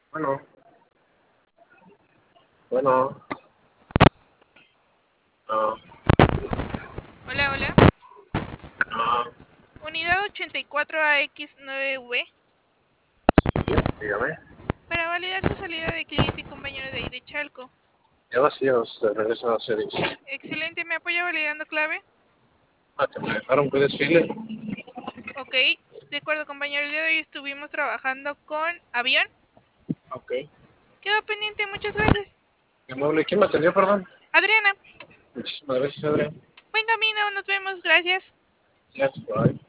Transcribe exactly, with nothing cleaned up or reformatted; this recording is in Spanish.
Bueno, bueno, no, Hola, hola. no, Unidad ochenta y cuatro A X nueve V. dígame. Para validar su salida de cliente y compañero de ahí de Chalco. Ya vacíos, de regreso a la serie. Excelente, ¿me apoya validando clave? Ah, que me dejaron que desfile. Ok, de acuerdo compañero, el día de hoy estuvimos trabajando con avión. Ok. Quedó pendiente, muchas gracias. Qué amable. ¿Quién me atendió, perdón? Adriana, Muchísimas gracias, Adrián. buen camino, nos vemos, gracias. Yes, bye.